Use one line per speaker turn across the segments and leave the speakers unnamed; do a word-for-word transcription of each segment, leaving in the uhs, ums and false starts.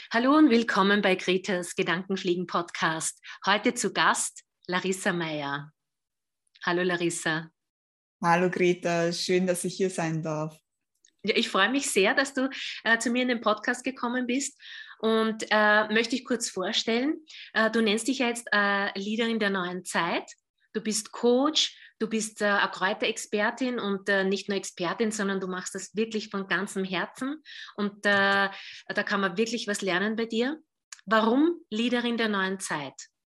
Hallo und willkommen bei Gretas Gedankenfliegen Podcast. Heute zu Gast Larissa Meier. Hallo Larissa.
Hallo Greta, schön, dass ich hier sein darf.
Ja, ich freue mich sehr, dass du äh, zu mir in den Podcast gekommen bist und äh, möchte dich kurz vorstellen. Äh, du nennst dich ja jetzt äh, Leaderin der neuen Zeit. Du bist Coach, du bist äh, eine Kräuterexpertin und äh, nicht nur Expertin, sondern du machst das wirklich von ganzem Herzen und äh, da kann man wirklich was lernen bei dir. Warum Leaderin der neuen Zeit?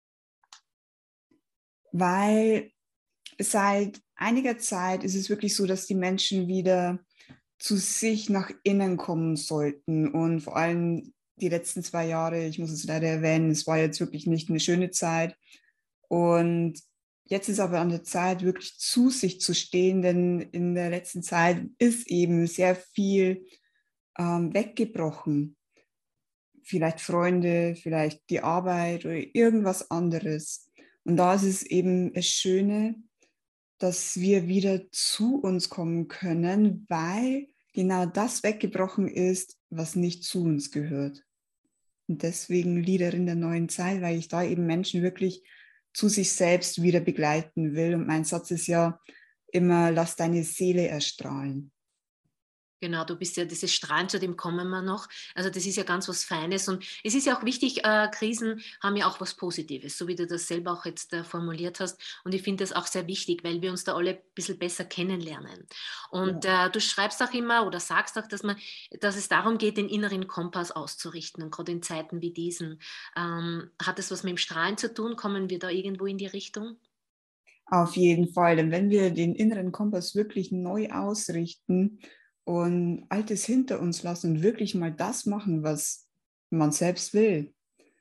Weil seit einiger Zeit ist es wirklich so, dass die Menschen wieder zu sich nach innen kommen sollten. Und vor allem die letzten zwei Jahre, ich muss es leider erwähnen, es war jetzt wirklich nicht eine schöne Zeit. Und jetzt ist aber an der Zeit, wirklich zu sich zu stehen, denn in der letzten Zeit ist eben sehr viel ähm, weggebrochen. Vielleicht Freunde, vielleicht die Arbeit oder irgendwas anderes. Und da ist es eben das Schöne, dass wir wieder zu uns kommen können, weil genau das weggebrochen ist, was nicht zu uns gehört. Und deswegen Leaderin der neuen Zeit, weil ich da eben Menschen wirklich zu sich selbst wieder begleiten will. Und mein Satz ist ja immer, lass deine Seele erstrahlen.
Genau, du bist ja dieses Strahlen, zu dem kommen wir noch. Also das ist ja ganz was Feines und es ist ja auch wichtig, äh, Krisen haben ja auch was Positives, so wie du das selber auch jetzt äh, formuliert hast. Und ich finde das auch sehr wichtig, weil wir uns da alle ein bisschen besser kennenlernen. Und
Ja.
äh, du schreibst auch immer oder sagst auch, dass man, dass es darum geht, den inneren Kompass auszurichten. Und gerade in Zeiten wie diesen. Ähm, hat das was mit dem Strahlen zu tun? Kommen wir da irgendwo in die Richtung?
Auf jeden Fall, denn wenn wir den inneren Kompass wirklich neu ausrichten und Altes hinter uns lassen und wirklich mal das machen, was man selbst will,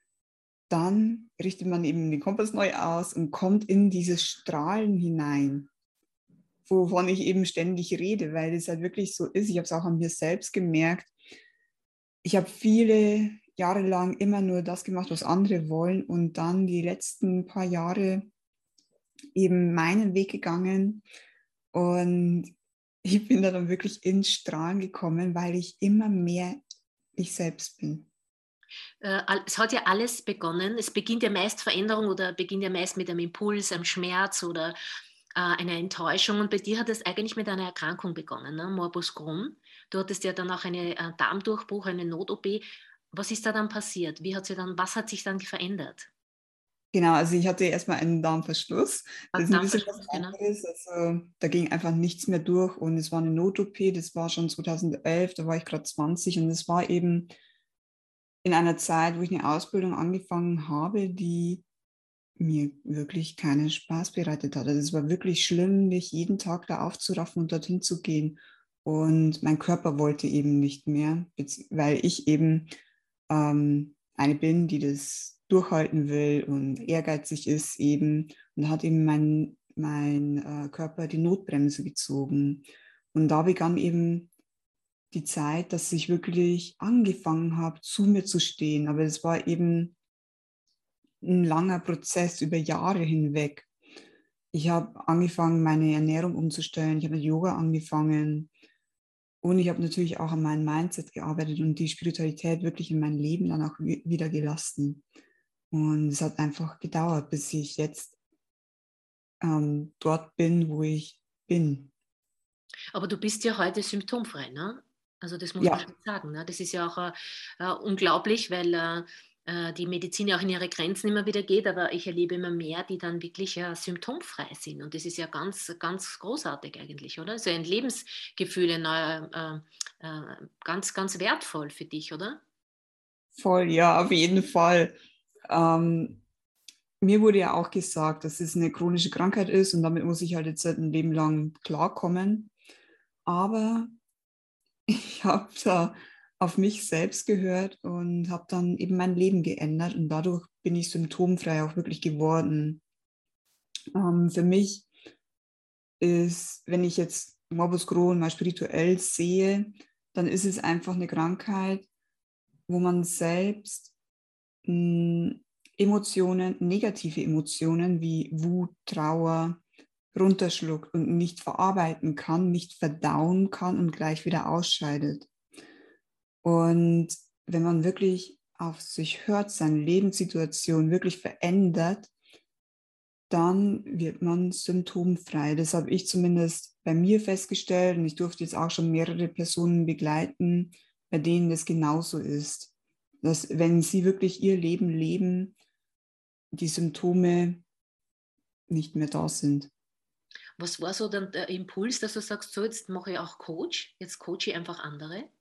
dann richtet man eben den Kompass neu aus und kommt in dieses Strahlen hinein, wovon ich eben ständig rede, weil es halt wirklich so ist. Ich habe es auch an mir selbst gemerkt. Ich habe viele Jahre lang immer nur das gemacht, was andere wollen und dann die letzten paar Jahre eben meinen Weg gegangen und ich bin da dann wirklich ins Strahlen gekommen, weil ich immer mehr ich selbst bin.
Äh, es hat ja alles begonnen. Es beginnt ja meist Veränderung oder beginnt ja meist mit einem Impuls, einem Schmerz oder äh, einer Enttäuschung. Und bei dir hat es eigentlich mit einer Erkrankung begonnen, ne? Morbus Crohn. Du hattest ja dann auch einen äh, Darmdurchbruch, eine Not-O P. Was ist da dann passiert? Wie hat sie dann, was hat sich dann verändert?
Genau, also ich hatte erstmal einen Darmverschluss. Das ist ein bisschen was
Darmverschluss, genau.
anderes. Also da ging einfach nichts mehr durch und es war eine Not-O P. Das war schon zweitausendelf, da war ich gerade zwanzig und es war eben in einer Zeit, wo ich eine Ausbildung angefangen habe, die mir wirklich keinen Spaß bereitet hat. Also es war wirklich schlimm, mich jeden Tag da aufzuraffen und dorthin zu gehen. Und mein Körper wollte eben nicht mehr, weil ich eben ähm, eine bin, die das durchhalten will und ehrgeizig ist eben. Und hat eben mein, mein äh, Körper die Notbremse gezogen. Und da begann eben die Zeit, dass ich wirklich angefangen habe, zu mir zu stehen. Aber es war eben ein langer Prozess über Jahre hinweg. Ich habe angefangen, meine Ernährung umzustellen. Ich habe mit Yoga angefangen. Und ich habe natürlich auch an meinem Mindset gearbeitet und die Spiritualität wirklich in mein Leben dann auch wieder gelassen. Und es hat einfach gedauert, bis ich jetzt ähm, dort bin, wo ich bin.
Aber du bist ja heute symptomfrei, ne? Also das muss man
Ja,
schon sagen. Ne? Das ist ja auch äh, äh, unglaublich, weil äh, äh, die Medizin ja auch in ihre Grenzen immer wieder geht, aber ich erlebe immer mehr, die dann wirklich äh, symptomfrei sind. Und das ist ja ganz, ganz großartig eigentlich, oder? So ein Lebensgefühl, ein neuer, äh, äh, ganz, ganz wertvoll für dich, oder?
voll, ja, auf jeden Fall. Ähm, mir wurde ja auch gesagt, dass es eine chronische Krankheit ist und damit muss ich halt jetzt ein Leben lang klarkommen. Aber ich habe da auf mich selbst gehört und habe dann eben mein Leben geändert und dadurch bin ich symptomfrei auch wirklich geworden. Ähm, für mich ist, wenn ich jetzt Morbus Crohn mal spirituell sehe, dann ist es einfach eine Krankheit, wo man selbst mh, Emotionen, negative Emotionen wie Wut, Trauer runterschluckt und nicht verarbeiten kann, nicht verdauen kann und gleich wieder ausscheidet. Und wenn man wirklich auf sich hört, seine Lebenssituation wirklich verändert, dann wird man symptomfrei. Das habe ich zumindest bei mir festgestellt und ich durfte jetzt auch schon mehrere Personen begleiten, bei denen das genauso ist. Dass wenn sie wirklich ihr Leben leben, die Symptome nicht mehr da sind.
Was war so dann der Impuls, dass du sagst, so jetzt mache ich auch Coach, jetzt coache ich einfach andere?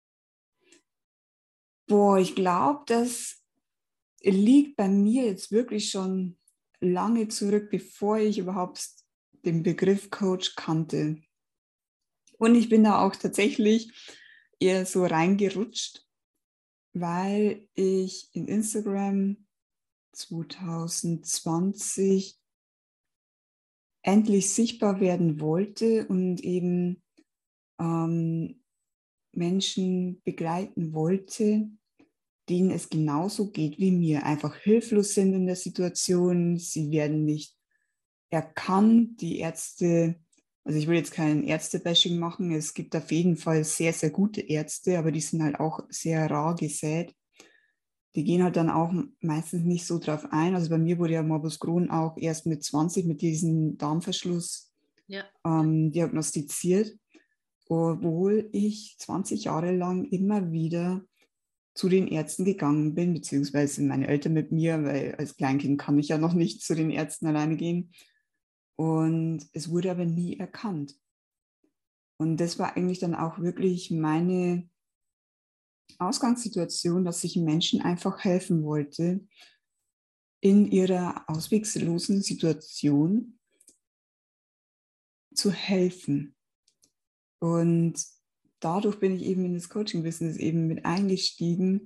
Boah, ich glaube, das liegt bei mir jetzt wirklich schon lange zurück, bevor ich überhaupt den Begriff Coach kannte. Und ich bin da auch tatsächlich eher so reingerutscht, weil ich in Instagram zwanzig zwanzig endlich sichtbar werden wollte und eben ähm, Menschen begleiten wollte, denen es genauso geht wie mir, einfach hilflos sind in der Situation, sie werden nicht erkannt, die Ärzte, also ich will jetzt kein Ärzte-Bashing machen, es gibt auf jeden Fall sehr, sehr gute Ärzte, aber die sind halt auch sehr rar gesät. Die gehen halt dann auch meistens nicht so drauf ein. Also bei mir wurde ja Morbus Crohn auch erst mit zwanzig mit diesem Darmverschluss
Ja.
ähm, diagnostiziert, obwohl ich zwanzig Jahre lang immer wieder zu den Ärzten gegangen bin, beziehungsweise meine Eltern mit mir, weil als Kleinkind kann ich ja noch nicht zu den Ärzten alleine gehen. Und es wurde aber nie erkannt. Und das war eigentlich dann auch wirklich meine Ausgangssituation, dass ich Menschen einfach helfen wollte, in ihrer ausweglosen Situation zu helfen. Und dadurch bin ich eben in das Coaching-Business eben mit eingestiegen.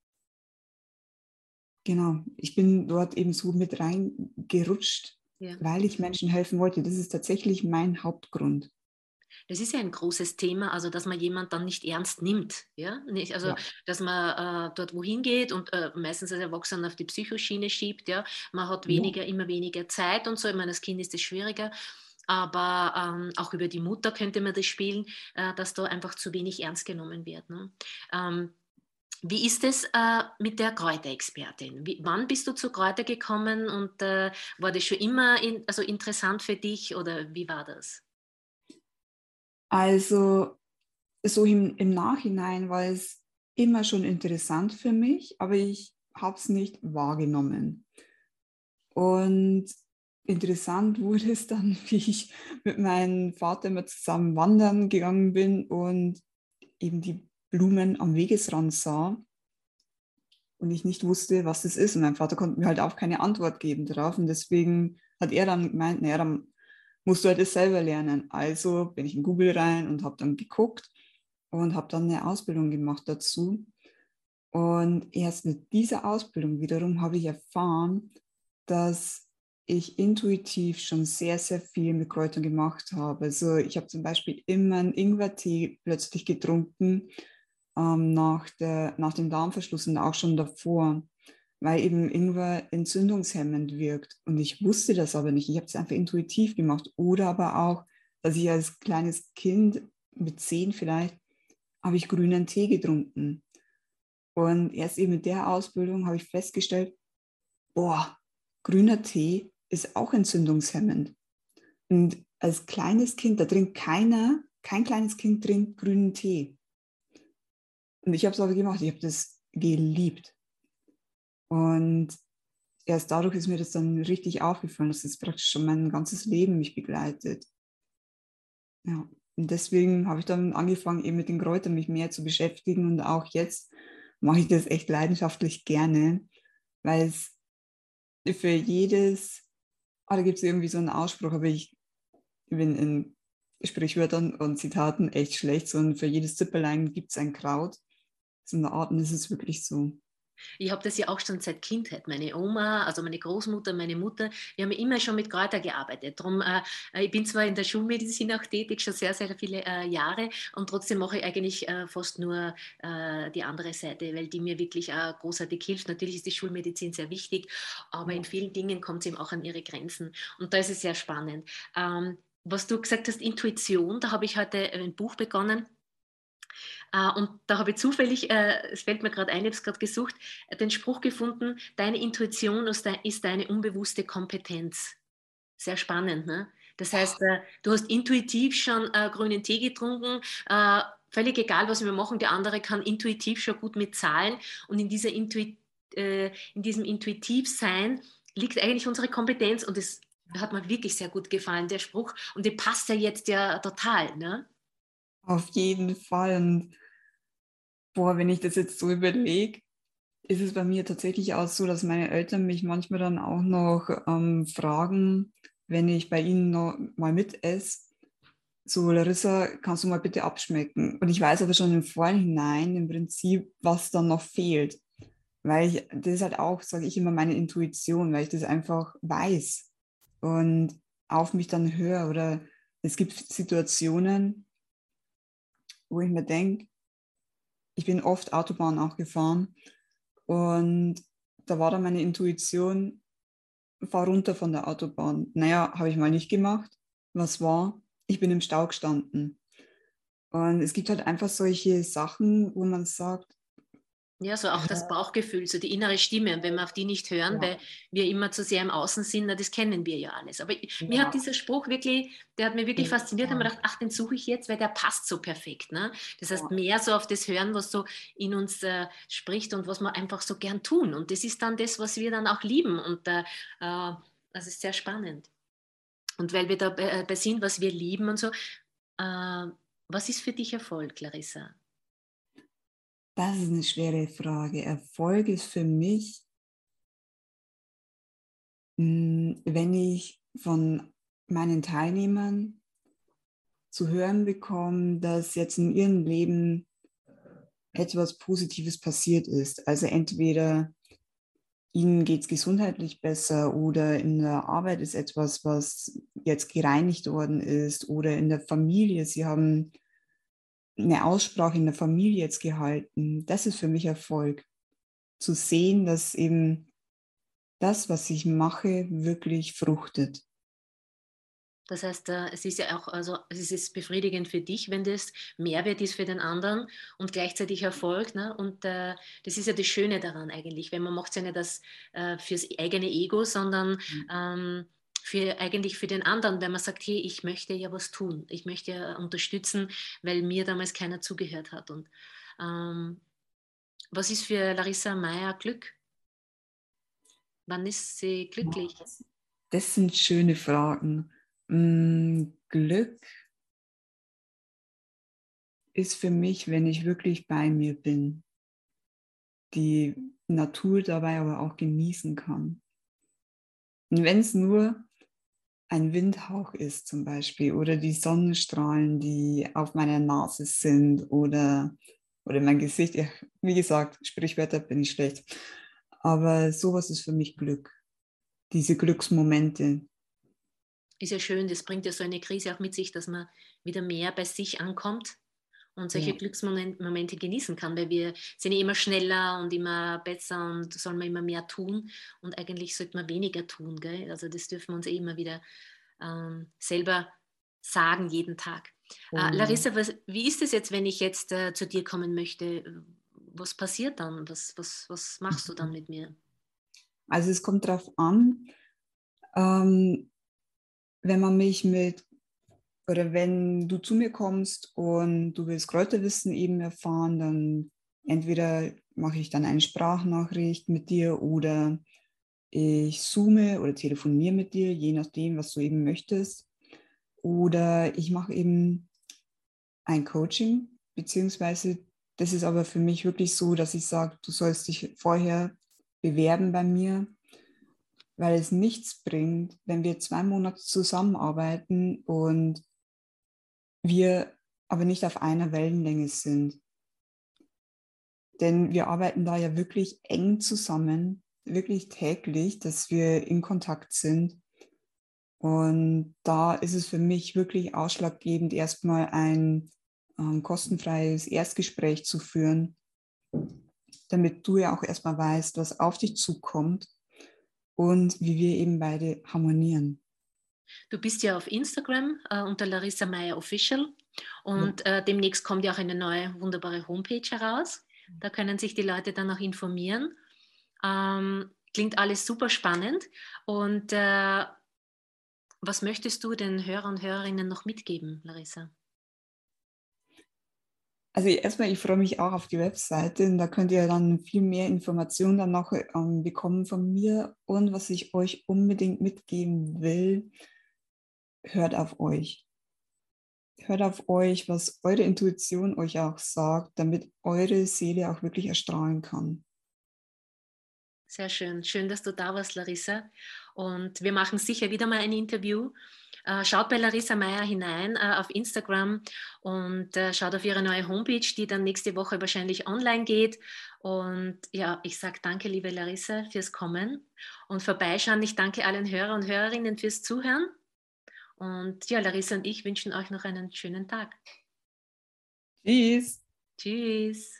Genau, ich bin dort eben so mit reingerutscht,
Ja.
weil ich Menschen helfen wollte. Das ist tatsächlich mein Hauptgrund.
Das ist ja ein großes Thema, also dass man jemand dann nicht ernst nimmt. Ja? Nicht, also
Ja.
dass man äh, dort wohin geht und äh, meistens als Erwachsener auf die Psychoschiene schiebt. Ja? Man hat
Ja.
weniger, immer weniger Zeit und so. Ich meine, als Kind ist es schwieriger. Aber ähm, auch über die Mutter könnte man das spielen, äh, dass da einfach zu wenig ernst genommen wird. Ne? Ähm, wie ist es äh, mit der Kräuterexpertin? Wie, wann bist du zu Kräuter gekommen und äh, war das schon immer in, also interessant für dich oder wie war das?
Also so im, im Nachhinein war es immer schon interessant für mich, aber ich habe es nicht wahrgenommen. Und interessant wurde es dann, wie ich mit meinem Vater immer zusammen wandern gegangen bin und eben die Blumen am Wegesrand sah und ich nicht wusste, was das ist. Und mein Vater konnte mir halt auch keine Antwort geben darauf. Und deswegen hat er dann gemeint, naja, dann musst du halt das selber lernen. Also bin ich in Google rein und habe dann geguckt und habe dann eine Ausbildung gemacht dazu. Und erst mit dieser Ausbildung wiederum habe ich erfahren, dass ich intuitiv schon sehr, sehr viel mit Kräutern gemacht habe. Also ich habe zum Beispiel immer einen Ingwertee plötzlich getrunken ähm, nach, der, nach dem Darmverschluss und auch schon davor, weil eben Ingwer entzündungshemmend wirkt. Und ich wusste das aber nicht. Ich habe es einfach intuitiv gemacht. Oder aber auch, dass ich als kleines Kind mit zehn vielleicht, habe ich grünen Tee getrunken. Und erst eben mit der Ausbildung habe ich festgestellt, boah, grüner Tee ist auch entzündungshemmend. Und als kleines Kind, da trinkt keiner, kein kleines Kind trinkt grünen Tee. Und ich habe es aber gemacht, ich habe das geliebt. Und erst dadurch ist mir das dann richtig aufgefallen, dass das praktisch schon mein ganzes Leben mich begleitet. Ja, und deswegen habe ich dann angefangen, eben mit den Kräutern mich mehr zu beschäftigen. Und auch jetzt mache ich das echt leidenschaftlich gerne, weil es für jedes, ah, da gibt es irgendwie so einen Ausspruch, aber ich bin in Sprichwörtern und Zitaten echt schlecht, so und für jedes Zipperlein gibt es ein Kraut. So eine Art, und das ist wirklich so.
Ich habe das ja auch schon seit Kindheit. Meine Oma, also meine Großmutter, meine Mutter, wir haben immer schon mit Kräutern gearbeitet. Drum, äh, ich bin zwar in der Schulmedizin auch tätig, schon sehr, sehr viele äh, Jahre und trotzdem mache ich eigentlich äh, fast nur äh, die andere Seite, weil die mir wirklich äh, großartig hilft. Natürlich ist die Schulmedizin sehr wichtig, aber
Ja.
in vielen Dingen kommt sie eben auch an ihre Grenzen. Und da ist es sehr spannend. Ähm, was du gesagt hast, Intuition, da habe ich heute ein Buch begonnen. Äh, und da habe ich zufällig, äh, es fällt mir gerade ein, ich habe es gerade gesucht, äh, den Spruch gefunden, deine Intuition ist, de ist deine unbewusste Kompetenz. Sehr spannend, ne? Das heißt, äh, du hast intuitiv schon äh, grünen Tee getrunken, äh, völlig egal, was wir machen, der andere kann intuitiv schon gut mit Zahlen und in, dieser Intuit äh, in diesem Intuitivsein liegt eigentlich unsere Kompetenz und das hat mir wirklich sehr gut gefallen, der Spruch. Und der passt ja jetzt ja total, ne?
Auf jeden Fall. Und boah, wenn ich das jetzt so überlege, ist es bei mir tatsächlich auch so, dass meine Eltern mich manchmal dann auch noch ähm, fragen, wenn ich bei ihnen noch mal mit esse, so, Larissa, kannst du mal bitte abschmecken? Und ich weiß aber schon im Vorhinein im Prinzip, was dann noch fehlt. Weil ich, das ist halt auch, sage ich immer, meine Intuition, weil ich das einfach weiß und auf mich dann höre. Oder es gibt Situationen, wo ich mir denke, ich bin oft Autobahn auch gefahren und da war dann meine Intuition, fahr runter von der Autobahn. Naja, habe ich mal nicht gemacht. Was war? Ich bin im Stau gestanden. Und es gibt halt einfach solche Sachen, wo man sagt,
Ja, so auch das
äh,
Bauchgefühl, so die innere Stimme. Und wenn wir auf die nicht hören,
ja,
weil wir immer zu sehr im Außen sind, na, das kennen wir ja alles. Aber ich, mir hat
ja,
dieser Spruch wirklich, der hat mir wirklich fasziniert, da habe
total.
ich gedacht, ach, den suche ich jetzt, weil der passt so perfekt. Ne? Das heißt,
Ja.
mehr so auf das hören, was so in uns äh, spricht und was wir einfach so gern tun. Und das ist dann das, was wir dann auch lieben. Und äh, äh, das ist sehr spannend. Und weil wir dabei äh, bei sind, was wir lieben und so, äh, was ist für dich Erfolg, Larissa?
Das ist eine schwere Frage. Erfolg ist für mich, mh, wenn ich von meinen Teilnehmern zu hören bekomme, dass jetzt in ihrem Leben etwas Positives passiert ist. Also entweder ihnen geht es gesundheitlich besser oder in der Arbeit ist etwas, was jetzt gereinigt worden ist oder in der Familie, sie haben eine Aussprache in der Familie jetzt gehalten. Das ist für mich Erfolg. Zu sehen, dass eben das, was ich mache, wirklich fruchtet.
Das heißt, äh, es ist ja auch, also es ist befriedigend für dich, wenn das Mehrwert ist für den anderen und gleichzeitig Erfolg. Ne? Und äh, das ist ja das Schöne daran eigentlich, wenn man macht es ja nicht das äh, fürs eigene Ego, sondern ähm, für, eigentlich für den anderen, wenn man sagt, hey, ich möchte ja was tun, ich möchte ja unterstützen, weil mir damals keiner zugehört hat. Und ähm, was ist für Larissa Meier Glück? Wann ist sie glücklich?
Das sind schöne Fragen. Mm, Glück ist für mich, wenn ich wirklich bei mir bin, die Natur dabei aber auch genießen kann. Und wenn es nur ein Windhauch ist zum Beispiel oder die Sonnenstrahlen, die auf meiner Nase sind oder, oder mein Gesicht. Ja, wie gesagt, Sprichwörter bin ich schlecht. Aber sowas ist für mich Glück. Diese Glücksmomente.
Ist ja schön, das bringt ja so eine Krise auch mit sich, dass man wieder mehr bei sich ankommt und solche
Ja.
Glücksmomente genießen kann, weil wir sind ja immer schneller und immer besser und sollen wir immer mehr tun und eigentlich sollte man weniger tun. Gell? Also das dürfen wir uns eh immer wieder ähm, selber sagen, jeden Tag. Äh,
Voll.
Larissa, was, wie ist es jetzt, wenn ich jetzt äh, zu dir kommen möchte? Was passiert dann? Was, was, was machst du dann mit mir?
Also es kommt darauf an, ähm, wenn man mich mit, oder wenn du zu mir kommst und du willst Kräuterwissen eben erfahren, dann entweder mache ich dann eine Sprachnachricht mit dir oder ich zoome oder telefoniere mit dir, je nachdem, was du eben möchtest. Oder ich mache eben ein Coaching, beziehungsweise das ist aber für mich wirklich so, dass ich sage, du sollst dich vorher bewerben bei mir, weil es nichts bringt, wenn wir zwei Monate zusammenarbeiten und wir aber nicht auf einer Wellenlänge sind. Denn wir arbeiten da ja wirklich eng zusammen, wirklich täglich, dass wir in Kontakt sind. Und da ist es für mich wirklich ausschlaggebend, erstmal ein ähm, kostenfreies Erstgespräch zu führen, damit du ja auch erstmal weißt, was auf dich zukommt und wie wir eben beide harmonieren.
Du bist ja auf Instagram äh, unter Larissa Meier Official. Und ja. äh, demnächst kommt ja auch eine neue, wunderbare Homepage heraus. Da können sich die Leute dann auch informieren. Ähm, klingt alles super spannend. Und äh, was möchtest du den Hörern und Hörerinnen noch mitgeben, Larissa?
Also erstmal, ich freue mich auch auf die Webseite und da könnt ihr dann viel mehr Informationen dann noch ähm, bekommen von mir. Und was ich euch unbedingt mitgeben will, hört auf euch. Hört auf euch, was eure Intuition euch auch sagt, damit eure Seele auch wirklich erstrahlen kann.
Sehr schön. Schön, dass du da warst, Larissa. Und wir machen sicher wieder mal ein Interview. Uh, schaut bei Larissa Meier hinein uh, auf Instagram und uh, schaut auf ihre neue Homepage, die dann nächste Woche wahrscheinlich online geht. Und ja, ich sage danke, liebe Larissa, fürs Kommen und Vorbeischauen. Ich danke allen Hörer und Hörerinnen fürs Zuhören. Und ja, Larissa und ich wünschen euch noch einen schönen Tag.
Tschüss.
Tschüss.